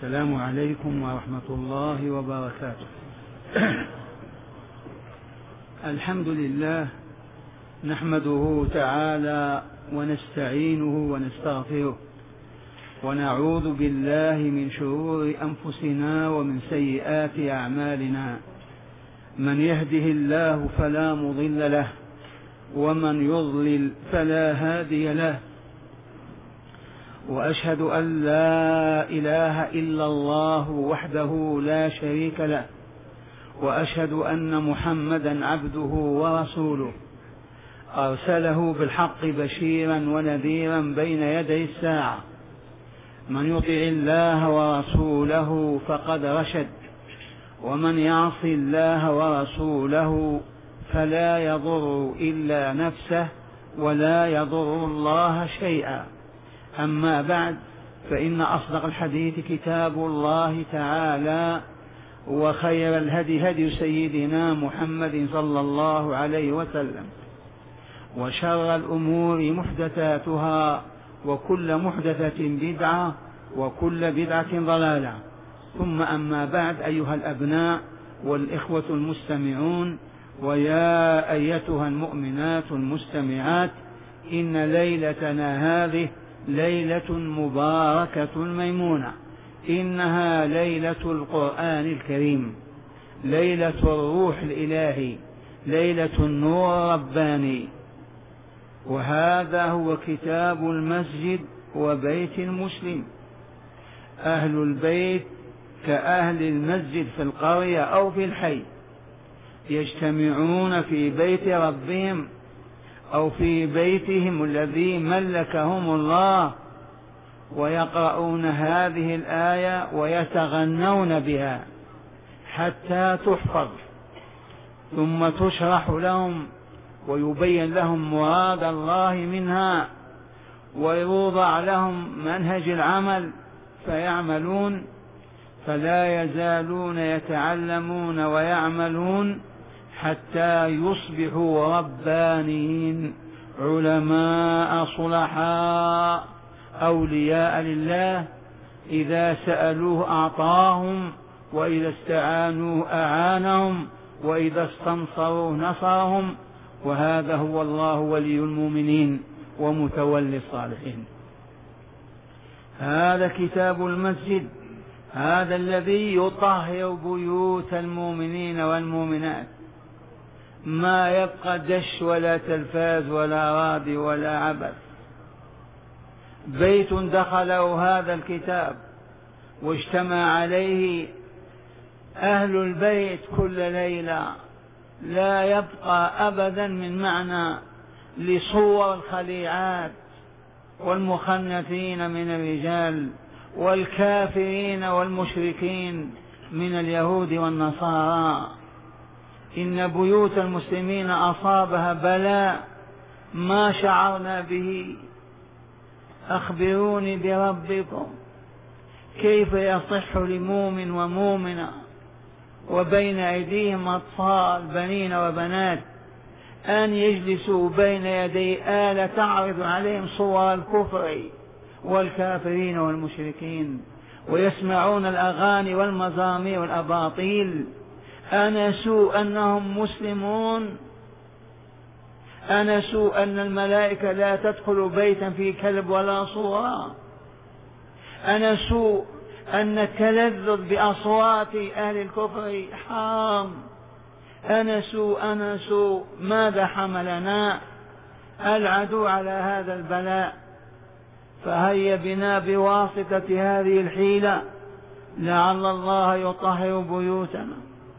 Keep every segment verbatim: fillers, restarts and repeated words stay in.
السلام عليكم ورحمة الله وبركاته. الحمد لله، نحمده تعالى ونستعينه ونستغفره، ونعوذ بالله من شرور أنفسنا ومن سيئات أعمالنا. من يهده الله فلا مضل له، ومن يضلل فلا هادي له. وأشهد أن لا إله إلا الله وحده لا شريك له، وأشهد أن محمدا عبده ورسوله، أرسله بالحق بشيرا ونذيرا بين يدي الساعة. من يطع الله ورسوله فقد رشد، ومن يعص الله ورسوله فلا يضر إلا نفسه ولا يضر الله شيئا. أما بعد، فإن أصدق الحديث كتاب الله تعالى، وخير الهدي هدي سيدنا محمد صلى الله عليه وسلم، وشر الأمور محدثاتها، وكل محدثة بدعة، وكل بدعة ضلالة. ثم أما بعد، أيها الأبناء والإخوة المستمعون، ويا أيتها المؤمنات المستمعات، إن ليلتنا هذه ليلة مباركة ميمونة، إنها ليلة القرآن الكريم، ليلة الروح الإلهي، ليلة النور الرباني. وهذا هو كتاب المسجد وبيت المسلم. أهل البيت كأهل المسجد في القرية أو في الحي، يجتمعون في بيت ربهم أو في بيتهم الذي ملكهم الله، ويقرؤون هذه الآية ويتغنون بها حتى تحفظ، ثم تشرح لهم ويبين لهم مراد الله منها، ويوضع لهم منهج العمل فيعملون، فلا يزالون يتعلمون ويعملون حتى يصبحوا ربانيين، علماء صلحاء، أولياء لله، إذا سألوه أعطاهم، وإذا استعانوه أعانهم، وإذا استنصروه نصرهم. وهذا هو الله ولي المؤمنين ومتولي الصالحين. هذا كتاب المسجد، هذا الذي يطهر بيوت المؤمنين والمؤمنات، ما يبقى دش ولا تلفاز ولا رادي ولا عبث. بيت دخله هذا الكتاب واجتمع عليه أهل البيت كل ليلة، لا يبقى أبدا من معنى لصور الخليعات والمخنثين من الرجال والكافرين والمشركين من اليهود والنصارى. إن بيوت المسلمين أصابها بلاء ما شعرنا به. أخبروني بربكم، كيف يصح لمؤمن ومؤمنة وبين أيديهم أطفال بنين وبنات أن يجلسوا بين يدي آلة تعرض عليهم صور الكفر والكافرين والمشركين، ويسمعون الأغاني والمزامير والأباطيل؟ أنسوا أنهم مسلمون؟ أنسوا أن الملائكة لا تدخل بيتا فيه كلب ولا صورة؟ أنسوا أن التلذذ بأصوات أهل الكفر حرام؟ أنسوا أنسوا ماذا حملنا العدو على هذا البلاء؟ فهيا بنا بواسطة هذه الحيلة لعل الله يطهر بيوتنا،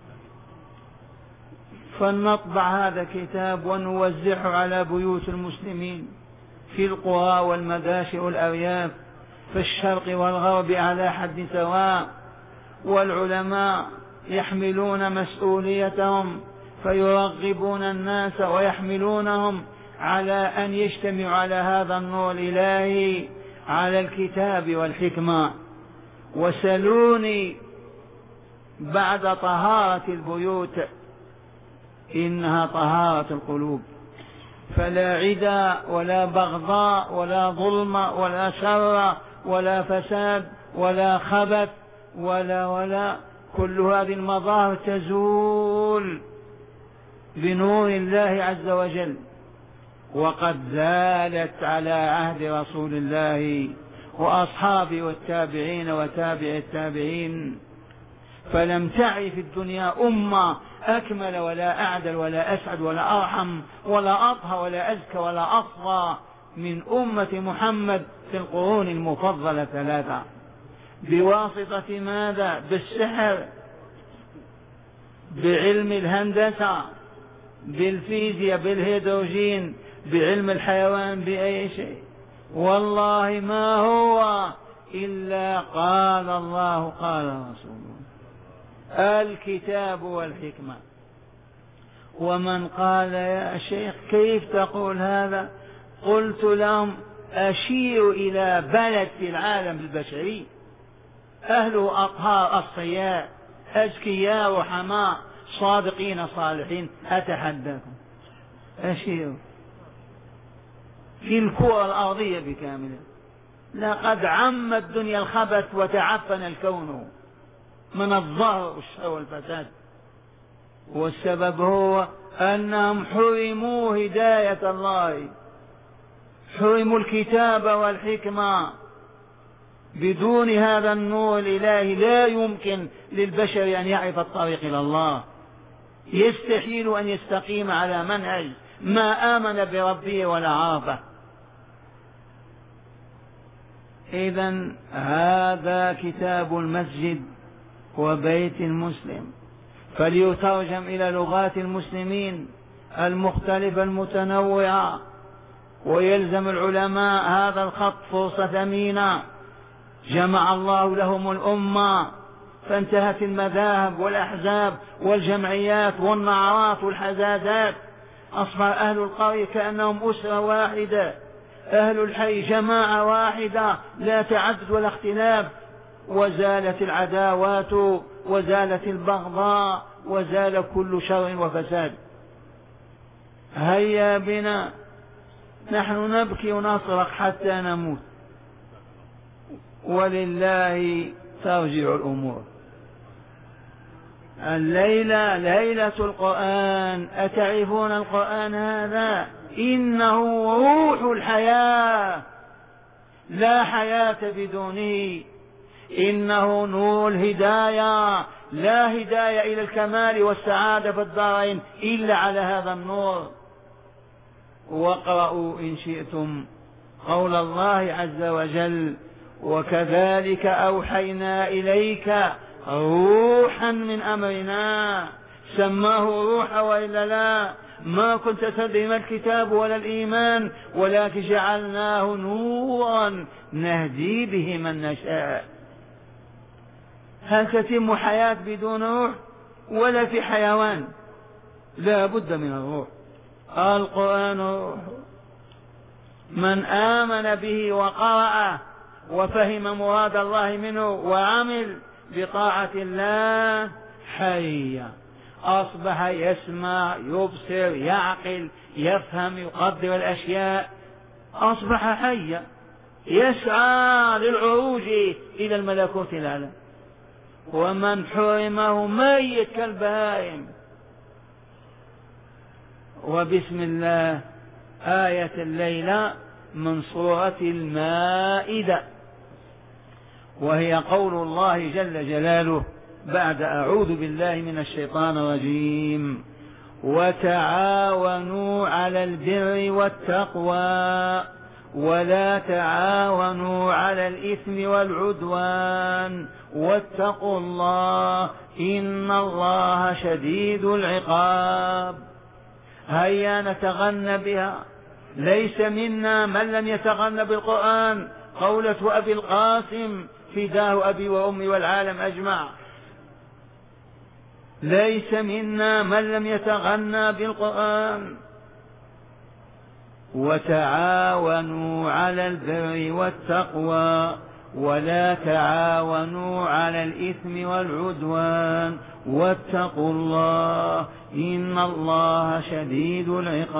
فلنطبع هذا الكتاب ونوزعه على بيوت المسلمين في القرى والمداشئ والأرياف، في الشرق والغرب على حد سواء. والعلماء يحملون مسؤوليتهم فيرغبون الناس ويحملونهم على أن يجتمعوا على هذا النور الإلهي، على الكتاب والحكمة. وسلوني بعد طهارة البيوت إنها طهارة القلوب، فلا عدا ولا بغضاء ولا ظلم ولا شر ولا فساد ولا خبث ولا ولا كل هذه المظاهر تزول بنور الله عز وجل، وقد زالت على عهد رسول الله وأصحابه والتابعين وتابع التابعين. فلم تعرف الدنيا أمة أكمل ولا أعدل ولا أسعد ولا أرحم ولا أطهى ولا أزكى ولا أصفى من أمة محمد في القرون المفضلة ثلاثة. بواسطة ماذا؟ بالسحر، بعلم الهندسة، بالفيزياء، بالهيدروجين، بعلم الحيوان، بأي شيء. والله ما هو إلا قال الله قال رسوله، الكتاب والحكمة. ومن قال يا شيخ كيف تقول هذا؟ قلت لهم أشير إلى بلد في العالم البشري أهله أطهار أصفياء أذكياء رحماء صادقين صالحين، أتحداكم أشير في الكرة الأرضية بكاملها. لقد عم الدنيا الخبث وتعفن الكون من الظهر والشر والفساد، والسبب هو أنهم حرموا هداية الله، حرموا الكتاب والحكمة. بدون هذا النور الإلهي لا يمكن للبشر أن يعرف الطريق إلى الله، يستحيل أن يستقيم على منهج ما آمن بربه ولا عرفه. إذن هذا كتاب المسجد وبيت المسلم، فليترجم إلى لغات المسلمين المختلفة المتنوعة، ويلزم العلماء هذا الخط فرصة ثمينة جمع الله لهم الأمة، فانتهت المذاهب والأحزاب والجمعيات والنعرات والحزازات، أصبح أهل القرية كأنهم أسرة واحدة، أهل الحي جماعة واحدة لا تعدد ولا اختلاف، وزالت العداوات وزالت البغضاء وزال كل شر وفساد. هيا بنا نحن نبكي ونصرخ حتى نموت، ولله ترجع الأمور. الليلة ليلة القرآن، أتعرفون القرآن هذا؟ إنه روح الحياة، لا حياة بدونه، إنه نور الهداية، لا هداية إلى الكمال والسعادة في الدارين إلا على هذا النور. واقرأوا إن شئتم قول الله عز وجل: وكذلك أوحينا إليك روحا من أمرنا. سماه روحا وإلا لا؟ ما كنت تدري ما الكتاب ولا الإيمان، ولكن جعلناه نورا نهدي به من نشاء. هل تتم حياة بدون روح؟ ولا في حيوان، لا بد من الروح. القرآن روح، من آمن به وقرأه وفهم مراد الله منه وعمل بطاعة الله حيا، أصبح يسمع يبصر يعقل يفهم يقدر الأشياء، أصبح حيا يسعى للعروج إلى الملكوت الأعلى. ومن حرمه ميت كالبهائم. وبسم الله آية الليلة من سورة المائدة، وهي قول الله جل جلاله بعد أعوذ بالله من الشيطان الرجيم: وتعاونوا على البر والتقوى ولا تعاونوا على الإثم والعدوان واتقوا الله إن الله شديد العقاب. هيا نتغنى بها. ليس منا من لم يتغنى بالقرآن. قولة أبي القاسم فداه أبي وأمي والعالم أجمع. ليس منا من لم يتغنى بالقرآن. وتعاونوا على البر والتقوى ولا تعاونوا على الإثم والعدوان واتقوا الله إن الله شديد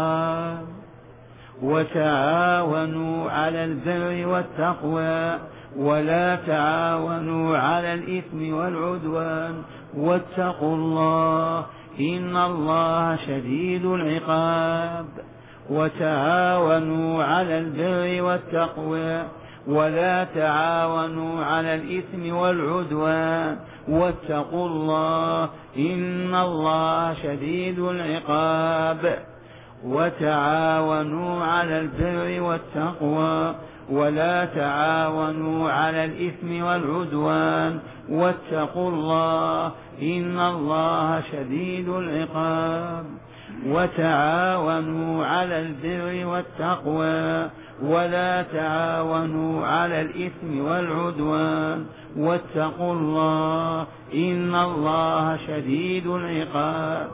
العقاب. وتعاونوا على البر والتقوى ولا تعاونوا على الإثم والعدوان واتقوا الله إن الله شديد العقاب. وتعاونوا على البر والتقوى ولا تعاونوا على الإثم والعدوان واتقوا الله إن الله شديد العقاب. وتعاونوا على البر والتقوى ولا تعاونوا على الإثم والعدوان واتقوا الله إن الله شديد العقاب. وتعاونوا على البر والتقوى ولا تعاونوا على الإثم والعدوان واتقوا الله إن الله شديد العقاب.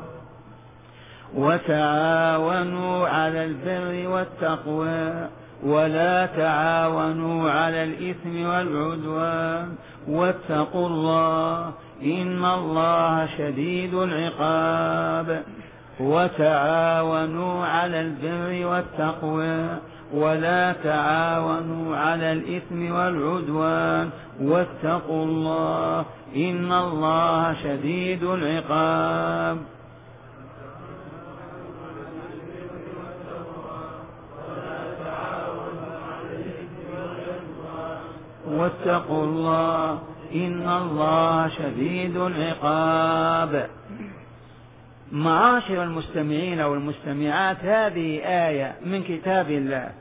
وتعاونوا على البر والتقوى ولا تعاونوا على الإثم والعدوان واتقوا الله إن الله شديد العقاب. وتعاونوا على البر والتقوى ولا تعاونوا على الإثم والعدوان واتقوا الله إن الله شديد العقاب. واتقوا الله إن الله شديد العقاب. معاشر المستمعين والمستمعات، هذه آية من كتاب الله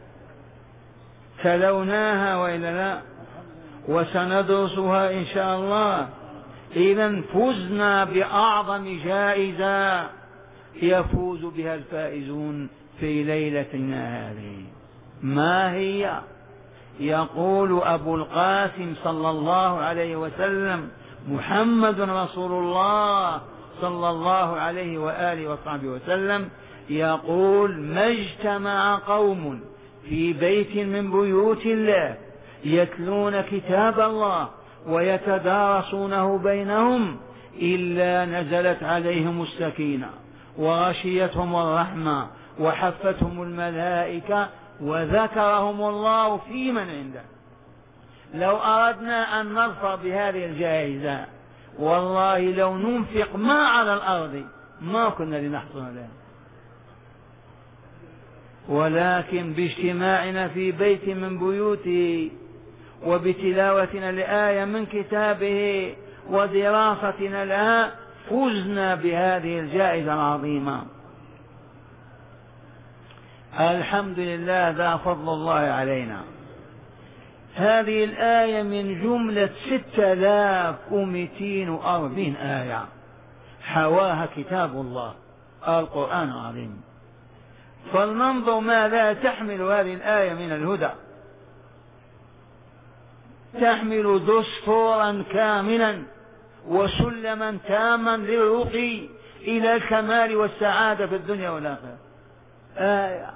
تلوناها وإلا لا، وسندرسها إن شاء الله. إذا فزنا بأعظم جائزة يفوز بها الفائزون في ليلتنا هذه. ما هي؟ يقول أبو القاسم صلى الله عليه وسلم محمد رسول الله صلى الله عليه وآله وصحبه وسلم يقول: ما اجتمع قوم في بيت من بيوت الله يتلون كتاب الله ويتدارسونه بينهم إلا نزلت عليهم السكينة وغشيتهم الرحمة وحفتهم الملائكة وذكرهم الله في من عنده. لو أردنا أن نظفر بهذه الجائزة والله لو ننفق ما على الأرض ما كنا لنحصل عليها، ولكن باجتماعنا في بيت من بيوته وبتلاوتنا لآية من كتابه ودراستنا لها فزنا بهذه الجائزة العظيمة. الحمد لله، ذا فضل الله علينا. هذه الآية من جملة ستة آلاف ومئتين وأربعين آية حواها كتاب الله القرآن العظيم. فلننظر ماذا تحمل هذه الآية من الهدى. تحمل دستورا كاملا وسلما تاما للرقي إلى الكمال والسعادة في الدنيا والآخرة. آية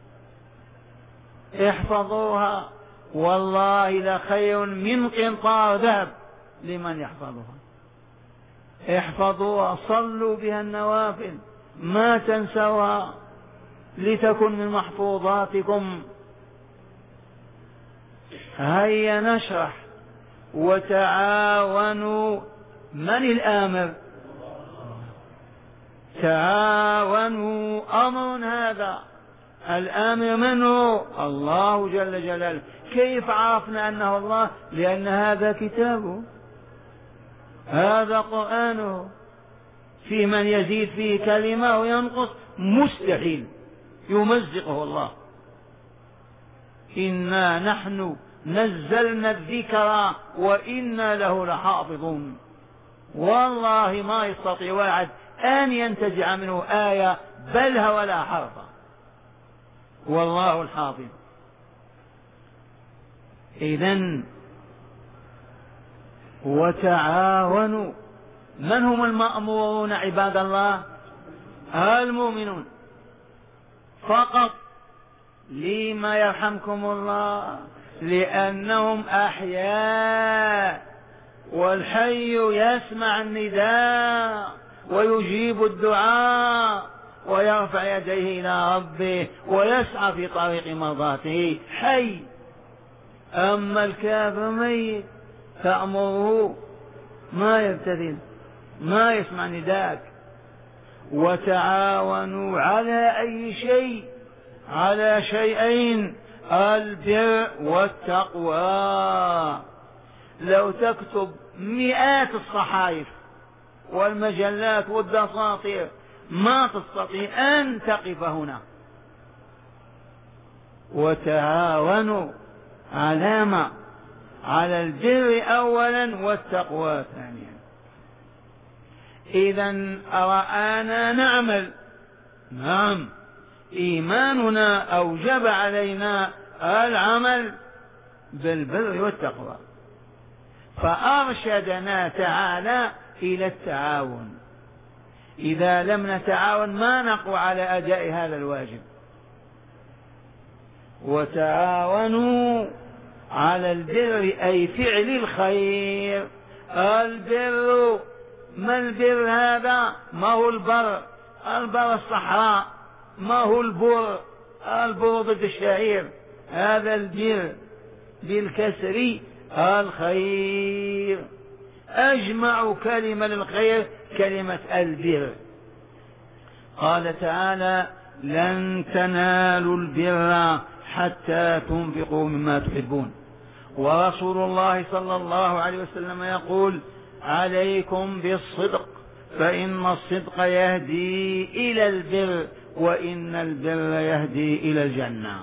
احفظوها والله لخير من قنطار ذهب لمن يحفظها. احفظوها، صلوا بها النوافل، ما تنسوها لتكن من محفوظاتكم. هيا نشرح. وتعاونوا، من الآمر؟ تعاونوا، أمر هذا. الآمر من هو؟ الله جل جلاله. كيف عرفنا أنه الله؟ لأن هذا كتابه، هذا قرآنه. في من يزيد فيه كلمة وينقص؟ مستحيل، يمزقه الله. إنا نحن نزلنا الذكر وإنا له لحافظون. والله ما يستطيع واحد أن ينتزع منه آية بلها ولا حرفا، والله الحافظ. إذن وتعاونوا، من هم المأمورون عباد الله؟ المؤمنون فقط. لما يرحمكم الله؟ لأنهم أحياء، والحي يسمع النداء ويجيب الدعاء ويرفع يديه إلى ربه ويسعى في طريق مرضاته. حي. أما الكافر ميت تأمره ما يبتذل، ما يسمع نداءك. وتعاونوا على أي شيء؟ على شيئين: البر والتقوى. لو تكتب مئات الصحائف والمجلات والدساطير ما تستطيع أن تقف هنا. وتعاونوا على ما؟ على البر أولا والتقوى ثانيا. إذن أرآنا نعمل، نعم، إيماننا أوجب علينا العمل بالبر والتقوى، فأرشدنا تعالى إلى التعاون. إذا لم نتعاون ما نقوى على أداء هذا الواجب. وتعاونوا على البر أي فعل الخير. البر، ما البر هذا؟ ما هو البر؟ البر الصحراء. ما هو البر؟ البر ضد الشعير. هذا البر بالكسر الخير. أجمع كلمة للخير كلمة البر. قال تعالى: لن تنالوا البر حتى تنفقوا مما تحبون. ورسول الله صلى الله عليه وسلم يقول: عليكم بالصدق فإن الصدق يهدي إلى البر وإن البر يهدي إلى الجنة.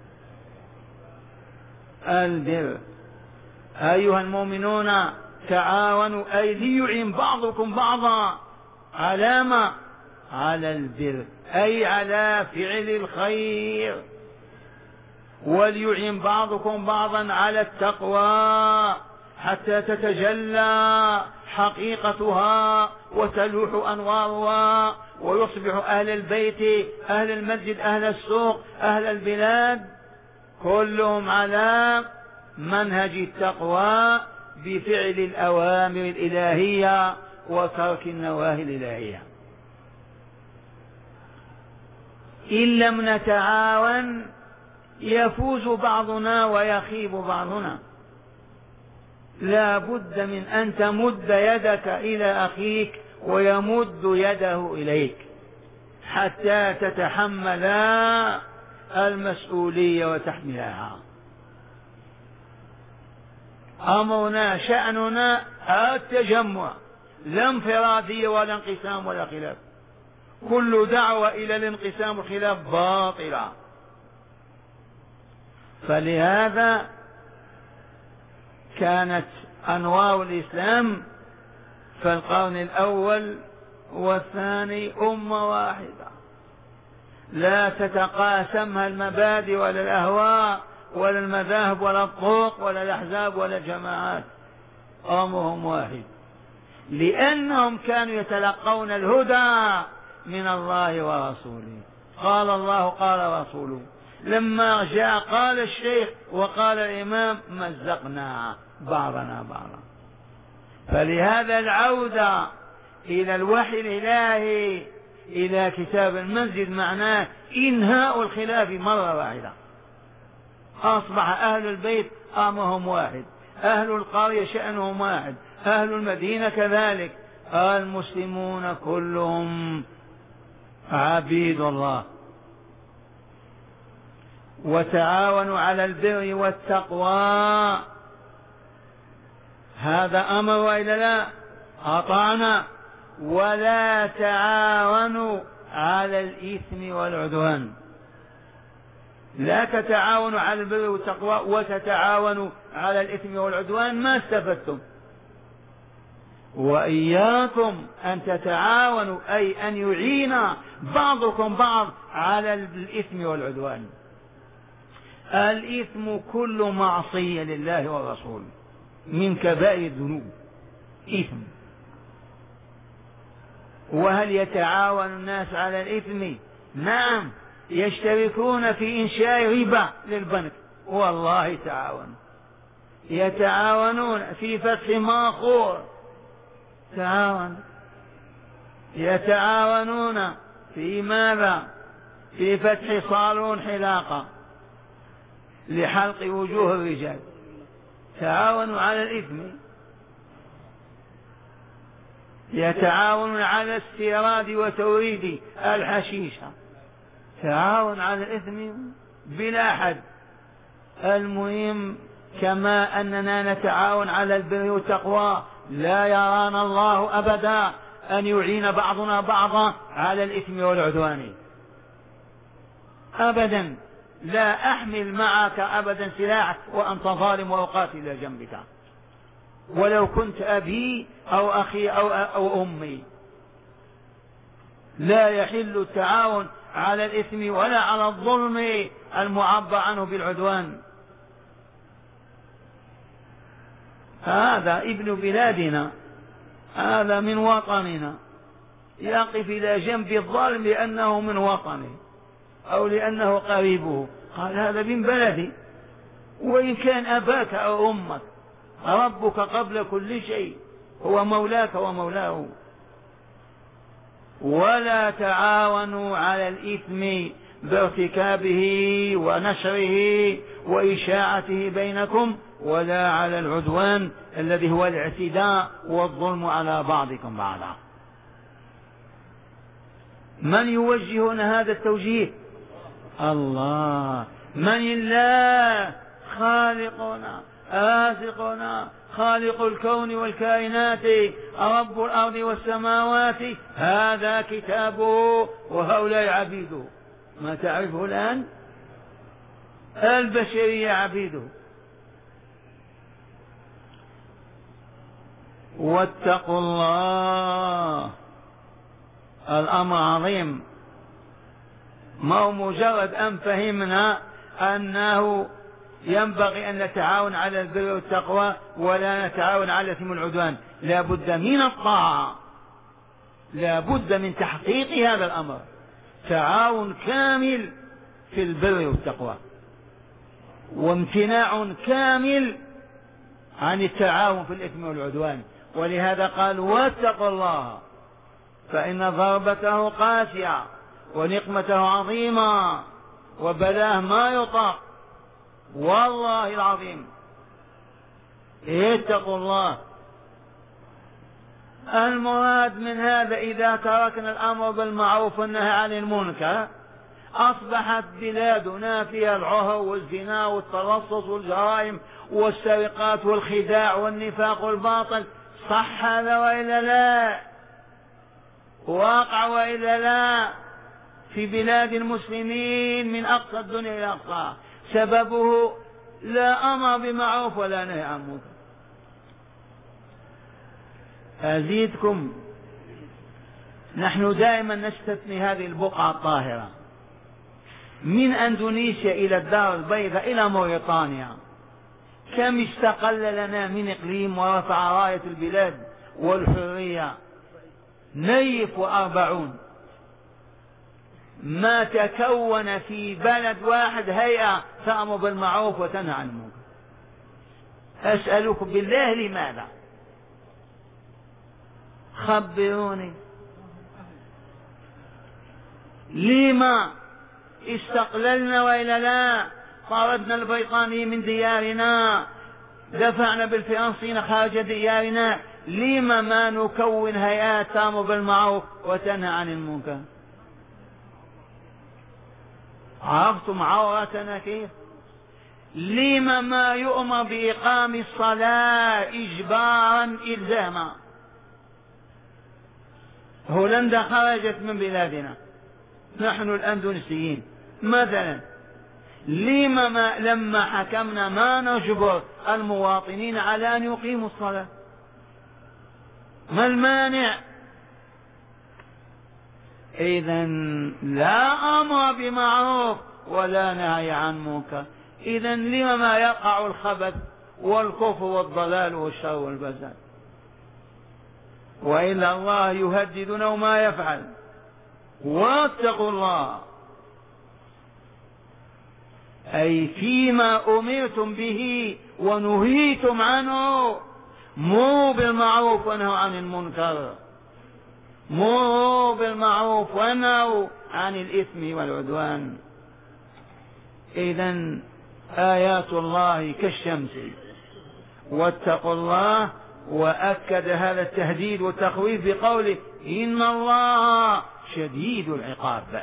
البر أيها المؤمنون تعاونوا، أي ليعين بعضكم بعضا على ما؟ على البر، أي على فعل الخير. وليعين بعضكم بعضا على التقوى حتى تتجلى حقيقتها وتلوح أنوارها، ويصبح أهل البيت، أهل المسجد، أهل السوق، أهل البلاد كلهم على منهج التقوى بفعل الأوامر الإلهية وترك النواهي الإلهية. إن لم نتعاون يفوز بعضنا ويخيب بعضنا. لا بد من أن تمد يدك إلى أخيك ويمد يده إليك حتى تتحمل المسؤولية وتحملها. أمرنا شأننا التجمع، لا انفرادية ولا انقسام ولا خلاف. كل دعوة إلى الانقسام والخلاف باطلة. فلهذا كانت أنوار الإسلام في القرن الأول والثاني أمة واحدة، لا تتقاسمها المبادئ ولا الأهواء ولا المذاهب ولا الطرق ولا الأحزاب ولا الجماعات. أمرهم واحد، لأنهم كانوا يتلقون الهدى من الله ورسوله. قال الله قال رسوله. لما جاء قال الشيخ وقال الإمام مزقنا بعضنا بعضا. فلهذا العودة إلى الوحي الإلهي إلى كتاب المسجد معناه إنهاء الخلاف مرة واحدة. أصبح أهل البيت أمرهم واحد، أهل القرية شأنهم واحد، أهل المدينة كذلك، المسلمون كلهم عبيد الله. وتعاونوا على البر والتقوى، هذا أمر وإلا لا؟ أطعنا. ولا تعاونوا على الإثم والعدوان. لا تتعاونوا على البر والتقوى وتتعاونوا على الإثم والعدوان، ما استفدتم. وإياكم أن تتعاونوا أي أن يعين بعضكم بعض على الإثم والعدوان. الإثم كل معصية لله والرسول من كبائر الذنوب إثم. وهل يتعاون الناس على الإثم؟ نعم، يشتركون في إنشاء ربا للبنك، والله تعاون. يتعاونون في فتح ماخور، تعاون. يتعاونون في ماذا؟ في فتح صالون حلاقة لحلق وجوه الرجال، تعاونوا على الإثم، يتعاون على استيراد وتوريد الحشيشة، تعاون على الإثم بلا حد. المهم كما أننا نتعاون على البر والتقوى، لا يرانا الله أبدا أن يعين بعضنا بعضا على الإثم والعدوان أبدا. لا أحمل معك أبدا سلاحك وأنت ظالم وأقاتل إلى جنبك، ولو كنت أبي أو أخي أو, أو أمي. لا يحل التعاون على الإثم ولا على الظلم المعبر عنه بالعدوان. هذا ابن بلادنا، هذا من وطننا، يقف إلى جنب الظالم لأنه من وطنه أو لأنه قريبه. قال هذا من بلدي، وإن كان أباك أو أمك ربك قبل كل شيء، هو مولاك ومولاه. ولا تعاونوا على الإثم بارتكابه ونشره وإشاعته بينكم، ولا على العدوان الذي هو الاعتداء والظلم على بعضكم بعضا. من يوجهنا هذا التوجيه؟ الله. من الله؟ خالقنا آزقنا، خالق الكون والكائنات، رب الأرض والسماوات. هذا كتابه وهؤلاء عبيده. ما تعرفه الآن؟ البشرية عبيده. واتقوا الله. الأمر عظيم، ما هو مجرد أن فهمنا أنه ينبغي أن نتعاون على البر والتقوى ولا نتعاون على الإثم والعدوان. لا بد من الطاعة، لا بد من تحقيق هذا الأمر، تعاون كامل في البر والتقوى، وامتناع كامل عن التعاون في الإثم والعدوان. ولهذا قال واتقوا الله، فإن ضربته قاسية ونقمته عظيمة وبلاه ما يطاق، والله العظيم. اتقوا الله. المراد من هذا إذا تركنا الأمر بالمعروف والنهي عن المنكر أصبحت بلادنا فيها العهر والزنا والتلصص والجرائم والسرقات والخداع والنفاق والباطل. صح هذا وإلا لا؟ واقع وإلا لا؟ في بلاد المسلمين من أقصى الدنيا إلى أقصاها. سببه لا أمر بمعروف ولا نهي عن منكر. أزيدكم، نحن دائما نستثني هذه البقعة الطاهرة من أندونيسيا إلى الدار البيضاء إلى موريطانيا. كم استقل لنا من إقليم ورفع راية البلاد والحرية؟ نيف وأربعون. ما تكون في بلد واحد هيئة تأمر بالمعروف وتنهى عن المنكر. أسألكم بالله لماذا؟ خبروني. لما استقللنا وإلا لا؟ طردنا البريطانيين من ديارنا، دفعنا بالفرنسيين خارج ديارنا. لما ما نكون هيئات تأمر بالمعروف وتنهى عن المنكر؟ عرفتم عورتنا كيف؟ لما ما يؤمر بإقام الصلاة إجبارا إلزاما؟ هولندا خرجت من بلادنا، نحن الأندونيسيين مثلا. لما ما لما حكمنا ما نجبر المواطنين على أن يقيموا الصلاة؟ ما المانع؟ إذن لا أمر بمعروف ولا نهي عن منكر. إذن لما ما يقع الخبث والكفر والضلال والشر والفساد؟ وإلا الله يهددنا وما يفعل. واتقوا الله، أي فيما أمرتم به ونهيتم عنه مروا بالمعروف وانهوا عن المنكر. مروا بالمعروف وانهوا عن الإثم والعدوان. إذن آيات الله كالشمس واتقوا الله، وأكد هذا التهديد والتخويف بقوله إن الله شديد العقاب.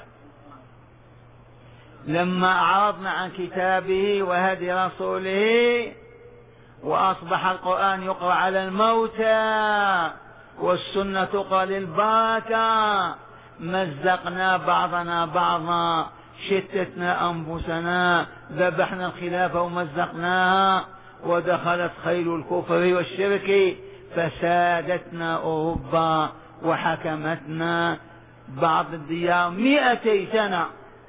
لما أعرضنا عن كتابه وهدي رسوله وأصبح القرآن يقرأ على الموتى والسنة تقرأ للبركة، مزقنا بعضنا بعضا، شتتنا أنفسنا، ذبحنا الخلافة ومزقناها، ودخلت خيل الكفر والشرك فسادتنا أوروبا وحكمتنا بعض الديار مئتي سنة.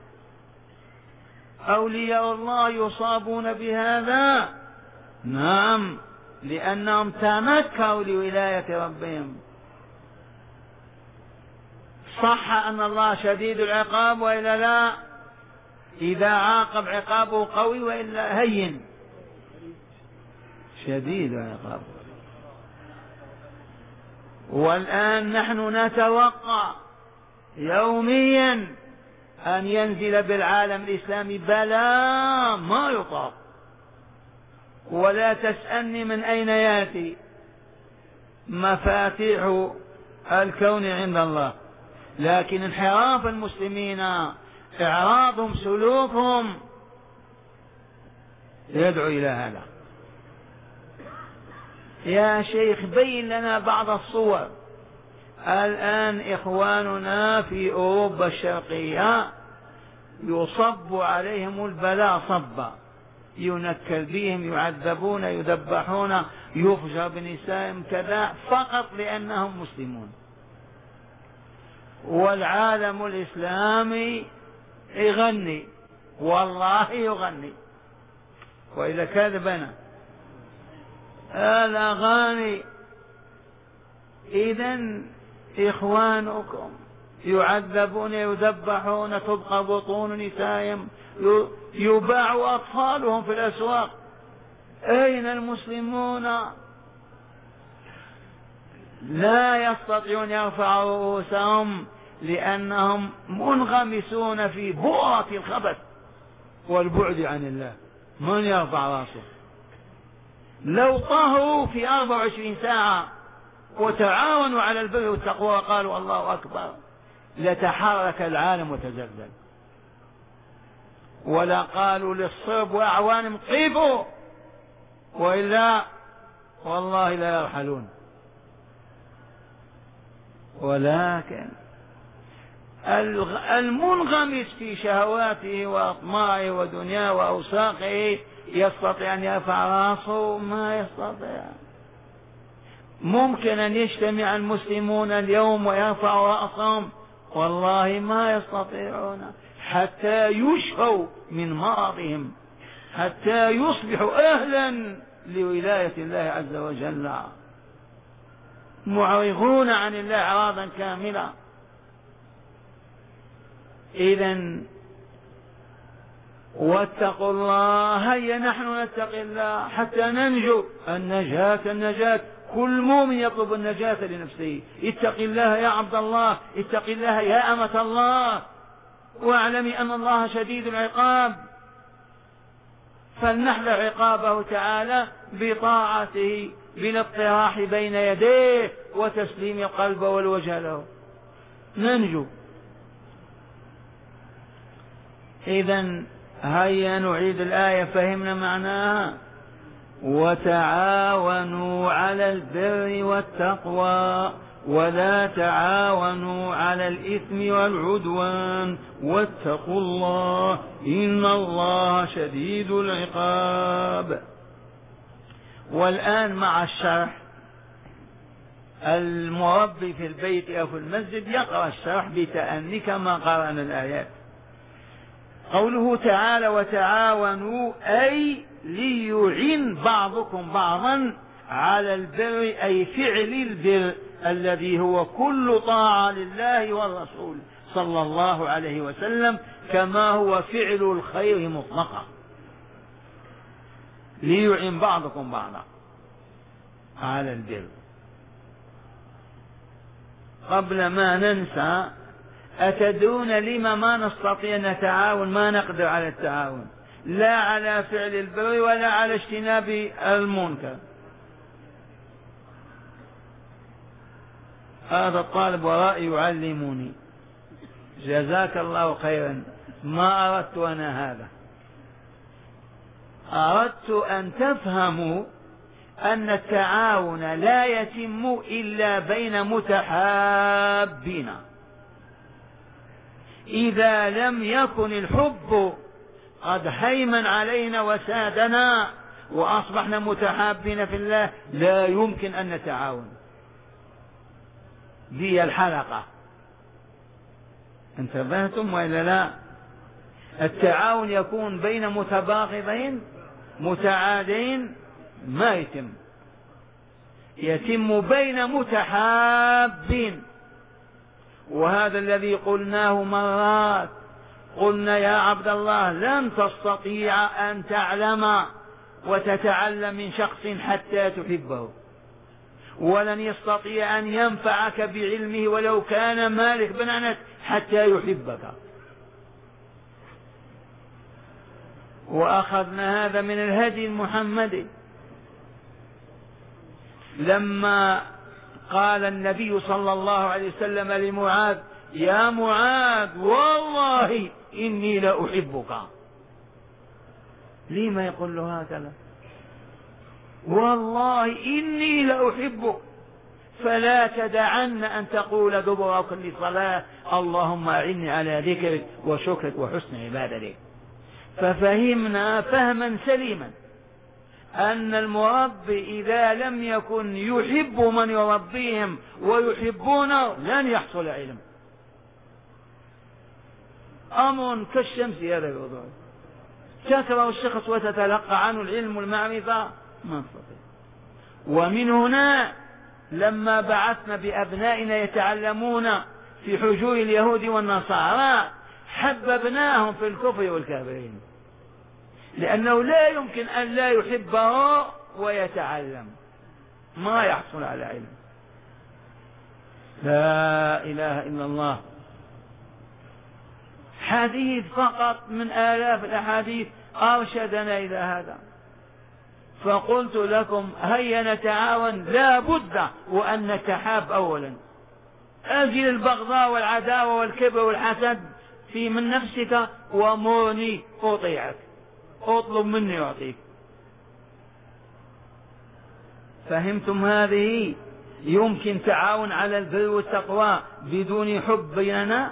أولياء الله يصابون بهذا، نعم، لأنهم تنكروا لولاية ربهم. صح أن الله شديد العقاب وإلا لا؟ إذا عاقب عقابه قوي وإلا هين؟ شديد العقاب. والآن نحن نتوقع يوميا أن ينزل بالعالم الإسلامي بلاء ما يطاق، ولا تسألني من أين يأتي، مفاتيح الكون عند الله، لكن انحراف المسلمين، إعراضهم، سلوكهم يدعو إلى هذا. يا شيخ بين لنا بعض الصور. الآن إخواننا في أوروبا الشرقية يصب عليهم البلاء صبا، ينكل بهم، يعذبون، يذبحون، يفجر بنسائهم كذا، فقط لأنهم مسلمون. والعالم الإسلامي يغني، والله يغني، وإذا كذبنا الأغاني. إذن إخوانكم يعذبون، يذبحون، تبقى بطون نسائهم، يباع أطفالهم في الأسواق. أين المسلمون؟ لا يستطيعون يرفعوا رؤوسهم لأنهم منغمسون في بؤرة الخبث والبعد عن الله. من يرفع رأسه؟ لو طهروا في أربع وعشرين ساعة وتعاونوا على البر والتقوى وقالوا الله أكبر لتحرك العالم وتزلزل، ولا قالوا للصرب وأعوانهم قيفوا، وإلا والله لا يرحلون. ولكن المنغمس في شهواته وأطماعه ودنياه وأوساقه يستطيع أن يرفع راسه؟ ما يستطيع. ممكن أن يجتمع المسلمون اليوم ويرفعوا رأسهم؟ والله ما يستطيعون، حتى يشفوا من مرضهم، حتى يصبحوا أهلا لولاية الله عز وجل، معرضون عن الله إعراضا كاملا. إذن واتقوا الله، هيا نحن نتقي الله حتى ننجو. النجاة النجاة، كل مؤمن يطلب النجاة لنفسه. اتق الله يا عبد الله، اتق الله يا أمة الله، واعلمي أن الله شديد العقاب، فلنحذر عقابه تعالى بطاعته، بالاطراح بين يديه وتسليم القلب والوجه له، ننجو. إذن هيا نعيد الآية، فهمنا معناها. وتعاونوا على البر والتقوى ولا تعاونوا على الإثم والعدوان واتقوا الله إن الله شديد العقاب. والآن مع الشرح، المربي في البيت أو في المسجد يقرأ الشرح بتأني كما قرأنا الآيات. قوله تعالى وتعاونوا أي ليعين بعضكم بعضا على البر، أي فعل البر الذي هو كل طاعة لله والرسول صلى الله عليه وسلم، كما هو فعل الخير مطلقا. ليعين بعضكم بعضا على البر. قبل ما ننسى، أتدرون لما ما نستطيع نتعاون، ما نقدر على التعاون، لا على فعل البر ولا على اجتناب المنكر؟ هذا الطالب ورائي يعلمني، جزاك الله خيرا. ما أردت أنا هذا، أردت أن تفهموا أن التعاون لا يتم إلا بين متحابين. إذا لم يكن الحب قد هيمن علينا وسادنا وأصبحنا متحابين في الله لا يمكن أن نتعاون. دي الحلقة، انتبهتم وإلا لا؟ التعاون يكون بين متباغضين متعادين ما يتم، يتم بين متحابين. وهذا الذي قلناه مرات، قلنا يا عبد الله لن تستطيع أن تعلم وتتعلم من شخص حتى تحبه، ولن يستطيع أن ينفعك بعلمه ولو كان مالك بن أنس حتى يحبك. وأخذنا هذا من الهدي المحمدي لما قال النبي صلى الله عليه وسلم لمعاذ: يا معاذ والله إني لأحبك. لما يقول له هكذا؟ والله إني لأحبك، فلا تدعن أن تقول دبر كل صلاة اللهم أعني على ذكرك وشكرك وحسن عبادتك. ففهمنا فهما سليما أن المربي إذا لم يكن يحب من يربيهم ويحبونه لن يحصل علم. أمر كالشمس هذا الوضوء، تكره الشخص وتتلقى عنه العلم والمعرفة ما تستطيع. ومن هنا لما بعثنا بأبنائنا يتعلمون في حجور اليهود والنصارى حببناهم في الكفر والكافرين، لأنه لا يمكن أن لا يحبه ويتعلم، ما يحصل على علم. لا إله إلا الله. حديث فقط من آلاف الأحاديث أرشدنا إلى هذا. فقلت لكم هيا نتعاون، لا بد وأن نتحاب أولا. أجل البغضاء والعداوة والكبر والحسد في من نفسك ومرني أطيعك، اطلب مني أعطيك. فهمتم هذه؟ يمكن تعاون على البر والتقوى بدون حب بيننا؟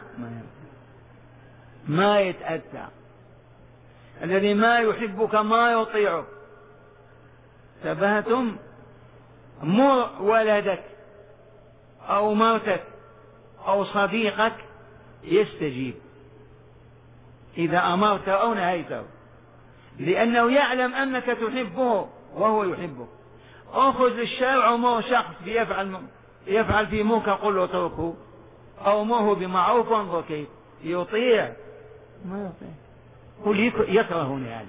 ما يتأتى. الذي ما يحبك ما يطيعك. انتبهتم؟ مر ولدك أو موتك أو صديقك يستجيب إذا أمرته أو نهيته، لأنه يعلم أنك تحبه وهو يحبك. أخذ الشارع ومر شخص يفعل يفعل في منكر قل له اتركه، أو مره بمعروف وانظر كيف يطيع. ما يطيع، قل يكرهني هذا.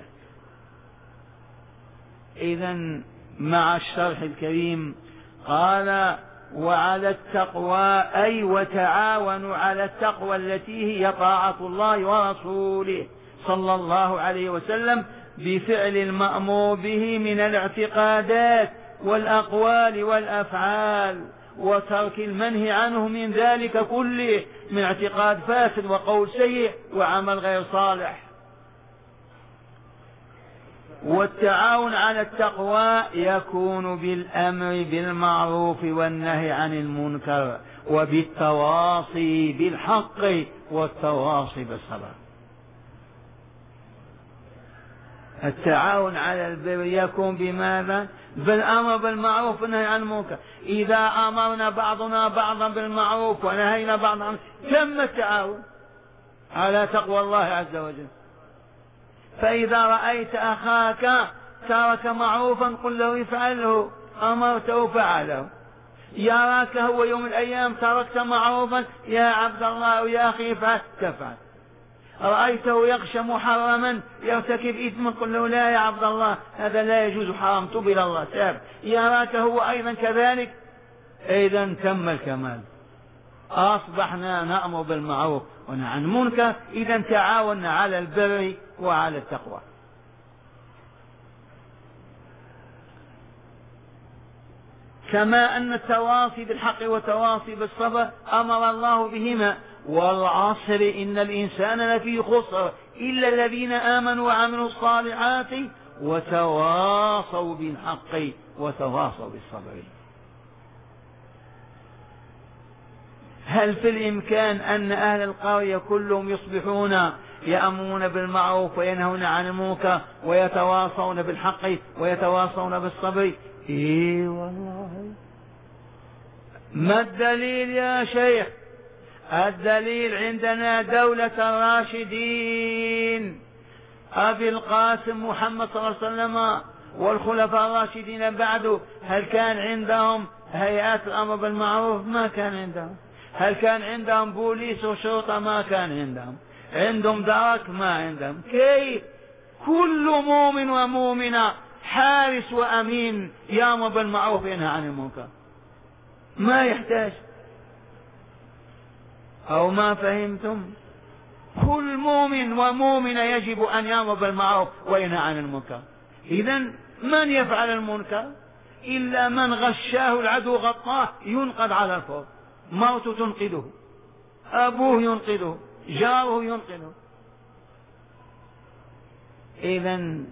إذن مع الشرح الكريم قال: وعلى التقوى أي وتعاونوا على التقوى التي هي طاعة الله ورسوله صلى الله عليه وسلم بفعل المأمور به من الاعتقادات والأقوال والأفعال، وترك المنهي عنه من ذلك كله من اعتقاد فاسد وقول سيء وعمل غير صالح. والتعاون على التقوى يكون بالأمر بالمعروف والنهي عن المنكر وبالتواصي بالحق والتواصي بالصبر. التعاون على البر يكون بماذا؟ بالأمر بالمعروف والنهي عن المنكر. إذا أمرنا بعضنا بعضا بالمعروف ونهينا بعضا تم التعاون على تقوى الله عز وجل. فإذا رأيت أخاك ترك معروفا قل له افعله، أمرته فعله. يراك هو يوم الأيام تركت معروفا يا عبد الله يا أخي افعل تفعل. رأيته يغش محرما يرتكب إثما قل له لا يا عبد الله هذا لا يجوز حرام تب إلى الله تاب. يراك هو أيضا كذلك. إذا تم الكمال، أصبحنا نأمر بالمعروف ونهى عن المنكر. إذا تعاوننا على البر وعلى التقوى. كما أن التواصي بالحق والتواصي بالصبر أمر الله بهما. والعصر إن الإنسان لفي خسر إلا الذين آمنوا وعملوا الصالحات وتواصوا بالحق وتواصوا بالصبر. هل في الإمكان أن أهل القرية كلهم يصبحون يأمرون بالمعروف وينهون عن المنكر ويتواصون بالحق ويتواصون بالصبر؟ إيه والله. ما الدليل يا شيخ؟ الدليل عندنا دولة الراشدين أبي القاسم محمد صلى الله عليه وسلم والخلفاء الراشدين بعده. هل كان عندهم هيئات الأمر بالمعروف؟ ما كان عندهم. هل كان عندهم بوليس وشرطة؟ ما كان عندهم. عندهم درك؟ ما عندهم. كيف كل مؤمن ومؤمنة حارس وأمين يأمر بالمعروف وينهى عن المنكر؟ ما يحتاج. أو ما فهمتم؟ كل مؤمن ومؤمنة يجب أن يأمر بالمعروف وينهى عن المنكر. إذن من يفعل المنكر إلا من غشاه العدو غطاه ينقض على الفور، موته تنقذه، أبوه ينقذه، جاره ينقذه. إذن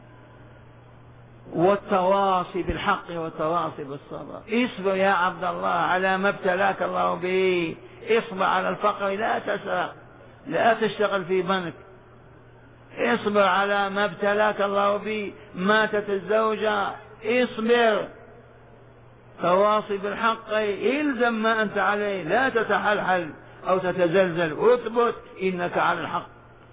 والتواصي بالحق والتواصي بالصبر. اصبر يا عبد الله على ما ابتلاك الله به. اصبر على الفقر، لا تسرق، لا تشتغل في بنك. اصبر على ما ابتلاك الله به، ماتت الزوجة، اصبر. تواصي بالحق، الزم ما أنت عليه، لا تتحلحل أو تتزلزل، اثبت إنك على الحق.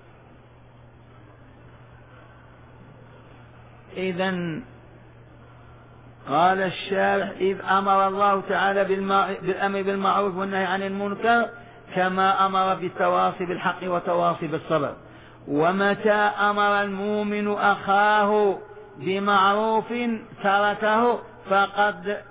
إذن قال الشارح: إذ أمر الله تعالى بالأمر بالمعروف والنهي عن المنكر كما أمر بالتواصي بالحق وتواصي بالصبر. ومتى أمر المؤمن أخاه بمعروف تركه فقد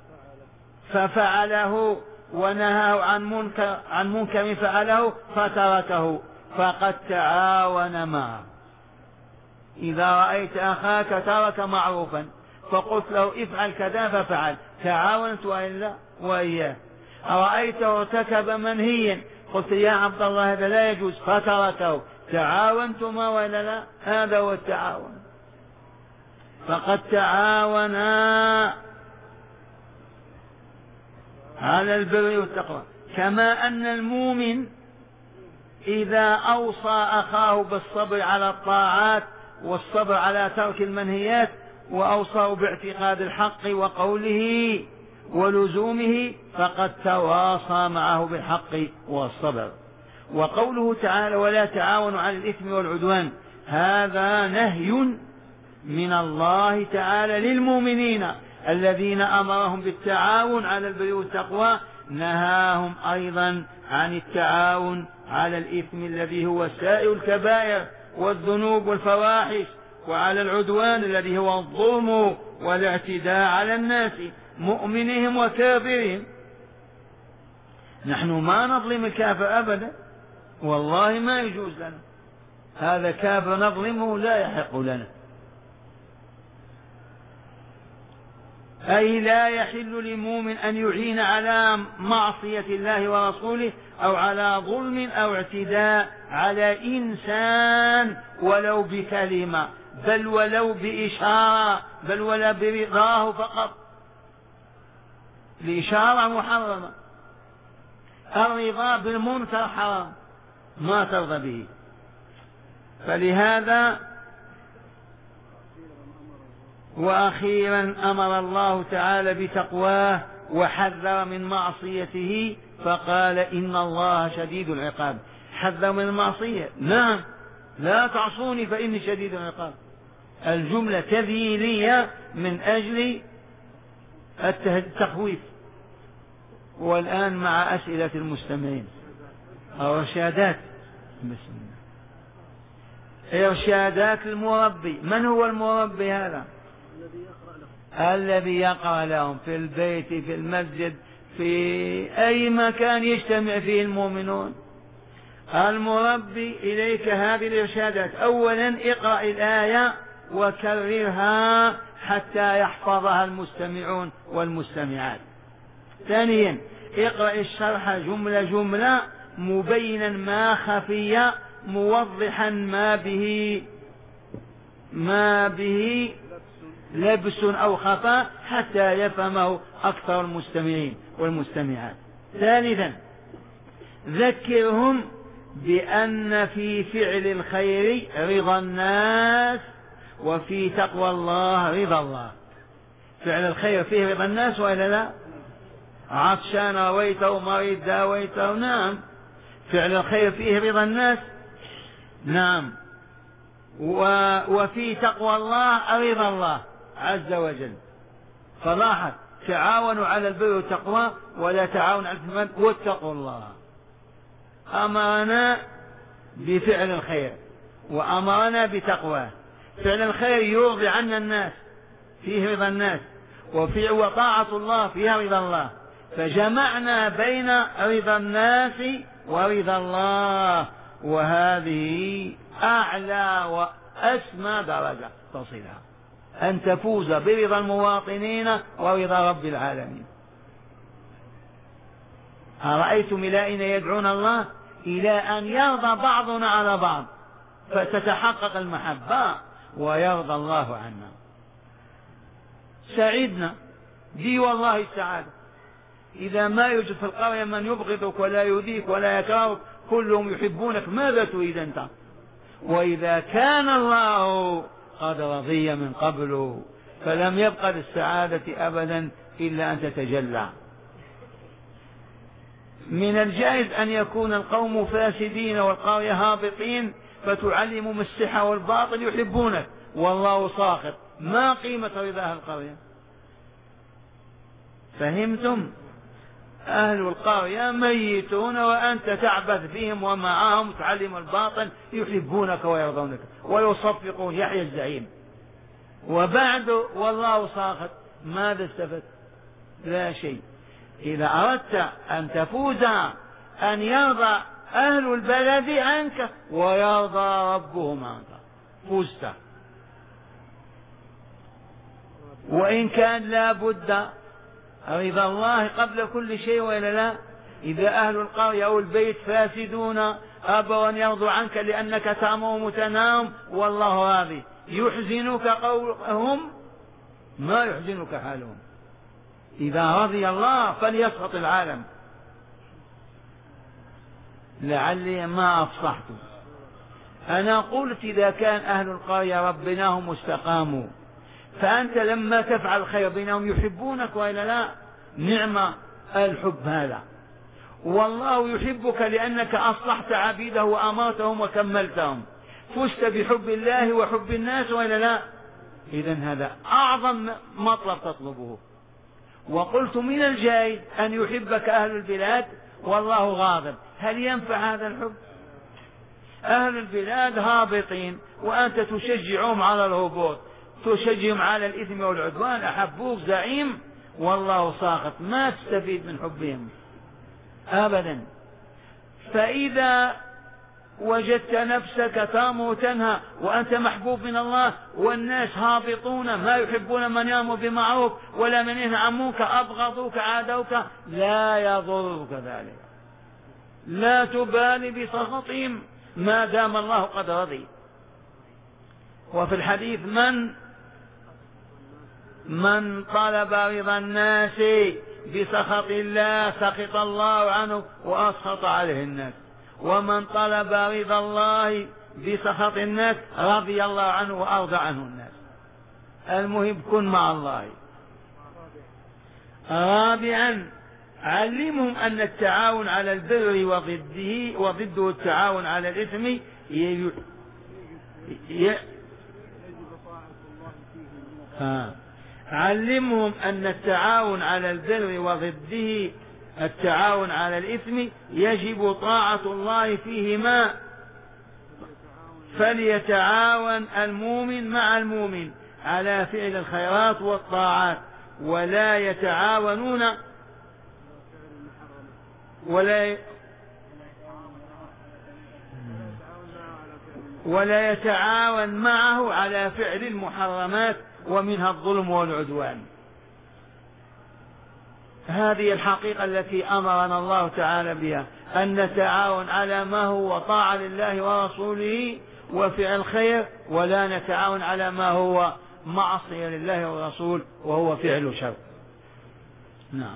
ففعله، ونهاه عن منكر عن منكر فعله فتركه فقد تعاون معه. إذا رأيت أخاك ترك معروفا فقلت له افعل كذا ففعل، تعاونت وإلا وإياه. رأيته ارتكب منهيا قلت يا عبد الله هذا لا يجوز فتركه، تعاونتما وإلا لا؟ هذا هو التعاون. فقد تعاونا على البر والتقوى. كما أن المؤمن إذا أوصى أخاه بالصبر على الطاعات والصبر على ترك المنهيات وأوصاه باعتقاد الحق وقوله ولزومه فقد تواصى معه بالحق والصبر. وقوله تعالى: ولا تعاونوا على الإثم والعدوان، هذا نهي من الله تعالى للمؤمنين الذين أمرهم بالتعاون على البر والتقوى، نهاهم أيضا عن التعاون على الإثم الذي هو سائر الكبائر والذنوب والفواحش، وعلى العدوان الذي هو الظلم والاعتداء على الناس مؤمنهم وكافرهم. نحن ما نظلم الكافر أبدا، والله ما يجوز لنا. هذا كافر نظلمه لا يحق لنا. أي لا يحل لمؤمن أن يعين على معصية الله ورسوله أو على ظلم أو اعتداء على إنسان ولو بكلمة، بل ولو بإشارة، بل ولا برضاه فقط. الإشارة محرمة، الرضا بالمنكر حرام، ما ترضى به. فلهذا وأخيرا أمر الله تعالى بتقواه وحذر من معصيته فقال: إن الله شديد العقاب. حذر من المعصية، نعم، لا تعصوني فإني شديد العقاب. الجملة تذييلية من أجل التخويف. والآن مع أسئلة المستمعين. الرشادات، بسم الله. إرشادات المربي. من هو المربي هذا؟ الذي يقرأ لهم في البيت، في المسجد، في أي مكان يجتمع فيه المؤمنون. المربي إليك هذه الإرشادات. أولا اقرأ الآية وكررها حتى يحفظها المستمعون والمستمعات. ثانيا اقرأ الشرح جملة جملة مبينا ما خفي موضحا ما به ما به لبس أو خفاء حتى يفهمه أكثر المستمعين والمستمعات. ثالثا ذكرهم بأن في فعل الخير رضا الناس وفي تقوى الله رضا الله. فعل الخير فيه رضا الناس وإلا لا؟ عطشان رويته، مريض داويته، نعم. فعل الخير فيه رضا الناس، نعم. وفي تقوى الله رضا الله عز وجل. فلاحظ تعاونوا على البر والتقوى ولا تعاون على الإثم، واتقوا الله. أمرنا بفعل الخير وأمرنا بتقواه. فعل الخير يرضي عنا الناس، فيه رضا الناس، وفي وطاعة الله فيها رضا الله، فجمعنا بين رضا الناس ورضا الله، وهذه أعلى وأسمى درجة تصلها، أن تفوز برضا المواطنين ورضا رب العالمين. أرأيتم إلى أين يدعون الله؟ إلى أن يرضى بعضنا على بعض فتتحقق المحبة ويرضى الله عنا. سعدنا دي والله السعادة. إذا ما يوجد في القرية من يبغضك ولا يؤذيك ولا يكرهك، كلهم يحبونك، ماذا تريد أنت؟ وإذا كان الله قد رضي من قبل فلم يبقى للسعادة أبدا إلا أن تتجلى. من الجائز أن يكون القوم فاسدين والقرية هابطين فتعلمهم الصحة والباطل يحبونك والله ساخط، ما قيمة رضا أهل القرية؟ فهمتم؟ أهل القرية ميتون وأنت تعبث بهم ومعهم تعلم الباطل، يحبونك ويرضونك ويصفقون يحيى الزعيم، وبعد والله ساخط، ماذا استفدت؟ لا شيء. إذا أردت أن تفوز أن يرضى أهل البلد عنك ويرضى ربهم عنك، فزت. وإن كان لا بد رضا الله قبل كل شيء وإلا لا؟ إذا أهل القرية أو البيت فاسدون أبوا أن يرضوا عنك لأنك تأمرهم وتنام والله راضي، يحزنك قولهم؟ ما يحزنك حالهم. إذا رضي الله فليسقط العالم. لعلي ما أفصحت. أنا قلت إذا كان أهل القرية ربناهم واستقاموا، فأنت لما تفعل خير بينهم يحبونك وإلا لا؟ نعم الحب هذا. والله يحبك لأنك أصلحت عبيده وأمرتهم وكملتهم، فزت بحب الله وحب الناس وإلا لا؟ إذن هذا أعظم مطلب تطلبه. وقلت من الجائز أن يحبك أهل البلاد والله غاضب، هل ينفع هذا الحب؟ أهل البلاد هابطين وأنت تشجعهم على الهبوط، تشجعهم على الإثم والعدوان، أحبوك زعيم والله ساخط، ما تستفيد من حبهم أبدا. فإذا وجدت نفسك تامر وتنهى وأنت محبوب من الله والناس هابطون ما يحبون من يأمر بمعروف ولا من ينهى عن منكر، أبغضوك عادوك، لا يضرك ذلك، لا تبالي بسخطهم ما دام الله قد رضي. وفي الحديث من من طلب رضا الناس بسخط الله سخط الله عنه وأسخط عليه الناس، ومن طلب رضا الله بسخط الناس رضي الله عنه وأرضى عنه الناس. المهم كن مع الله. رابعا علمهم أن التعاون على البر وضده وضده التعاون على الإثم ي... ي... ها. علمهم أن التعاون على البر وضده التعاون على الإثم يجب طاعة الله فيهما، فليتعاون المؤمن مع المؤمن على فعل الخيرات والطاعات، ولا يتعاونون ولا ولا يتعاون معه على فعل المحرمات ومنها الظلم والعدوان. هذه الحقيقة التي أمرنا الله تعالى بها، أن نتعاون على ما هو طاعة لله ورسوله وفعل خير، ولا نتعاون على ما هو معصية لله والرسول وهو فعل شر. نعم.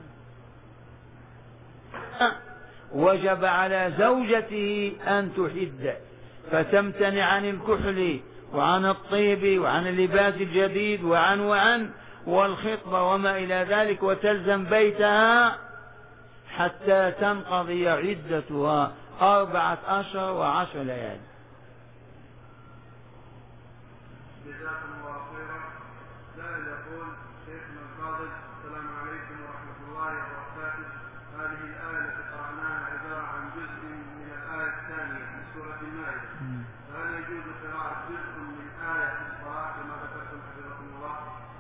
وجب على زوجته أن تحد فتمتنع عن الكحل وعن الطيب وعن اللباس الجديد وعن وعن والخطبة وما إلى ذلك، وتلزم بيتها حتى تنقضي عدتها أربعة أشهر وعشر ليالي. جزاكم الله خيرا. سائل يقول: شيخنا الفاضل، السلام عليكم ورحمة الله وبركاته. هذه الآية التي قرأناها عبارة عن جزء من الآية الثانية من سورة المائدة، فهل يجوز قراءة جزء من آية في الصلاة كما ذكرتم حفظكم الله؟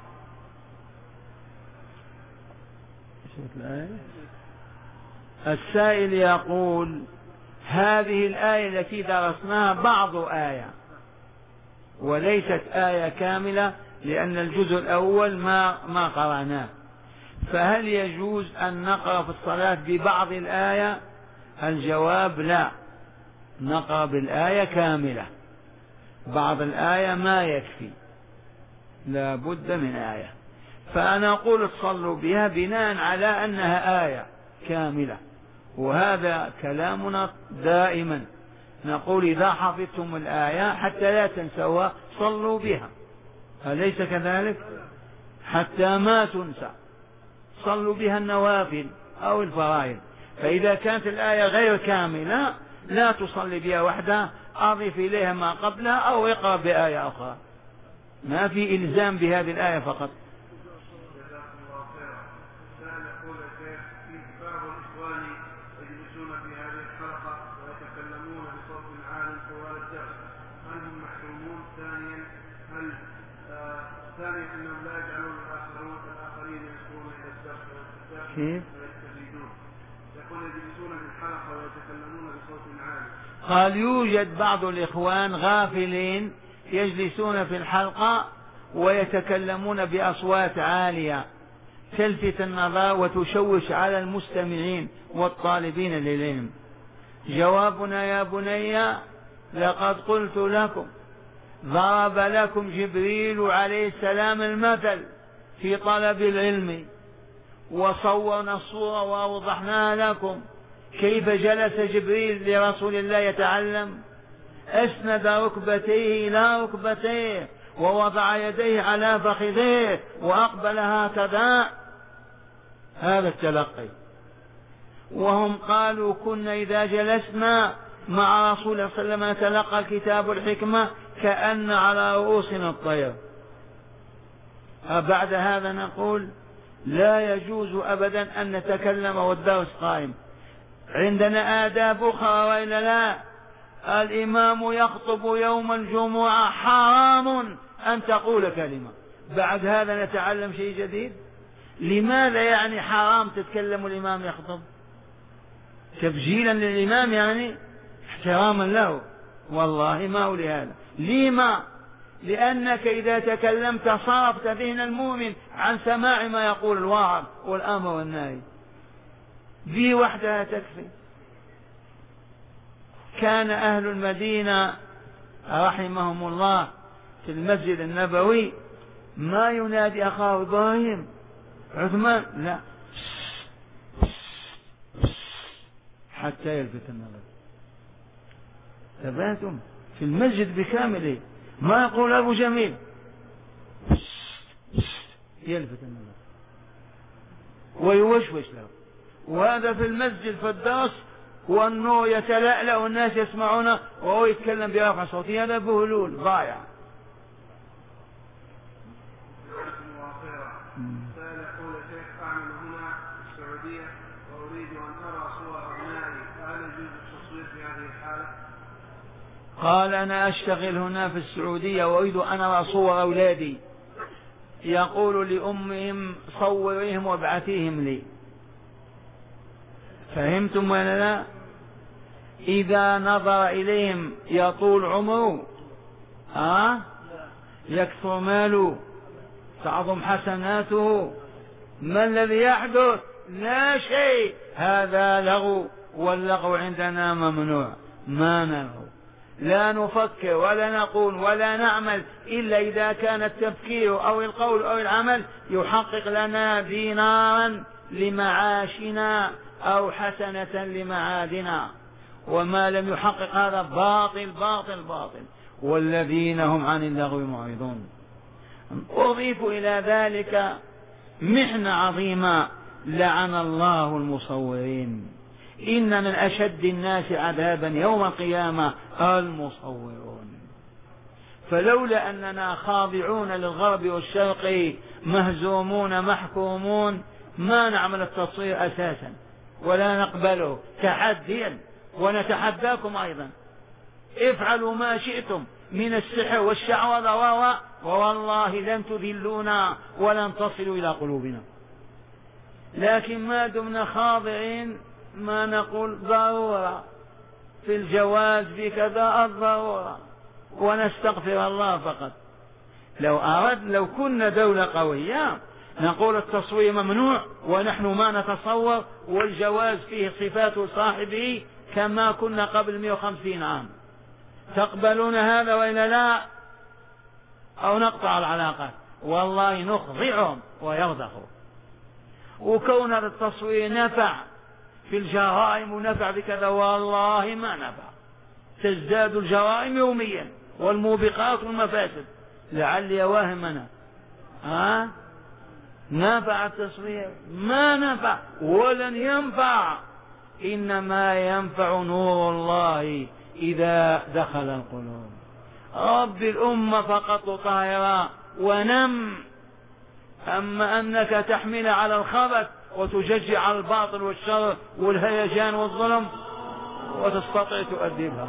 السائل يقول: هذه الآية التي درسناها بعض آية وليست آية كاملة، لأن الجزء الأول ما ما قرأناه، فهل يجوز أن نقرأ في الصلاة ببعض الآية؟ الجواب: لا، نقرأ بالآية كاملة، بعض الآية ما يكفي، لا بد من آية. فأنا أقول تصلوا بها بناء على أنها آية كاملة، وهذا كلامنا دائما، نقول إذا حفظتم الآية حتى لا تنسوها صلوا بها، أليس كذلك؟ حتى ما تنسى صلوا بها النوافل أو الفرائض. فإذا كانت الآية غير كاملة لا تصلي بها وحدها، أضف إليها ما قبلها أو اقرأ بآية أخرى، ما في إلزام بهذه الآية فقط. كيف؟ قال: يوجد بعض الإخوان غافلين يجلسون في الحلقة ويتكلمون بأصوات عالية تلفت النظر وتشوش على المستمعين والطالبين للعلم. جوابنا يا بني: لقد قلت لكم ضرب لكم جبريل عليه السلام المثل في طلب العلم، وصورنا الصورة وأوضحناها لكم كيف جلس جبريل لرسول الله يتعلم، أسند ركبتيه إلى ركبتيه ووضع يديه على فخذيه وأقبل هكذا، هذا التلقي. وهم قالوا: كنا إذا جلسنا مع رسول الله صلى الله عليه وسلم نتلقى الكتاب الحكمة كأن على رؤوسنا الطير. بعد هذا نقول: لا يجوز أبدا أن نتكلم والدرس قائم، عندنا آداب أخرى وإلا لا؟ الإمام يخطب يوم الجمعة، حرام أن تقول كلمة. بعد هذا نتعلم شيء جديد؟ لماذا يعني حرام تتكلم الإمام يخطب؟ تبجيلا للإمام يعني، احتراما له؟ والله ما هو لهذا. لما؟ لأنك إذا تكلمت صرفت ذهن المؤمن عن سماع ما يقول الواعظ والأمر والنهي، ذي وحدها تكفي. كان أهل المدينة رحمهم الله في المسجد النبوي ما ينادي أخاه إبراهيم عثمان، لا، حتى يلفت النظر. ثباتهم في المسجد بكامله، ما يقول أبو جميل، يلفت النظر ويوشوش له. وهذا في المسجد في الدرس والنور يتلألأ والناس يسمعونه وهو يتكلم برفع صوته، هذا بهلول ضايع. سأل يقول: شيخ، أعمل هنا في السعودية وأريد أن أرى صور أبنائي، فهل يجوز التصوير في هذه الحالة؟ قال: أنا أشتغل هنا في السعودية وأريد أن أرى صور أولادي. يقول لأمهم: صوريهم وابعثيهم لي. فهمتم ولا لا؟ إذا نظر إليهم يطول عمره، أه؟ يكثر ماله، تعظم حسناته. ما الذي يحدث؟ لا شيء، هذا لغو، واللغو عندنا ممنوع، ما نلغو، لا نفكر ولا نقول ولا نعمل إلا إذا كان التفكير أو القول أو العمل يحقق لنا دينارا لمعاشنا أو حسنة لمعادنا، وما لم يحقق هذا باطل باطل باطل. والذين هم عن اللغو معرضون. أضيف إلى ذلك محنة عظيمة، لعن الله المصورين. إن من أشد الناس عذابا يوم القيامة المصورون. فلولا أننا خاضعون للغرب والشرق مهزومون محكومون ما نعمل التصوير أساسا ولا نقبله تحديا، ونتحداكم أيضا افعلوا ما شئتم من السحر والشعوذة ووالله لن تذلونا ولن تصلوا إلى قلوبنا. لكن ما دمنا خاضعين ما نقول ضرورة في الجواز بكذا الضرورة ونستغفر الله فقط. لو أرد لو كنا دولة قوية نقول التصوير ممنوع ونحن ما نتصور، والجواز فيه صفات صاحبه كما كنا قبل مئة وخمسين عام. تقبلون هذا وإلا لا؟ أو نقطع العلاقة؟ والله نخضعهم ويرضخوا. وكون هذا التصوير نفع في الجرائم ونفع بكذا والله ما نفع، تزداد الجرائم يوميا والموبقات والمفاسد. لعلي واهم أنا ها نفع التصوير؟ ما نفع ولن ينفع، إنما ينفع نور الله إذا دخل القلوب. رب الأمة فقط طاهرا ونم. أما أنك تحمل على الخبث وتججع على الباطل والشر والهيجان والظلم وتستطيع تؤدبها.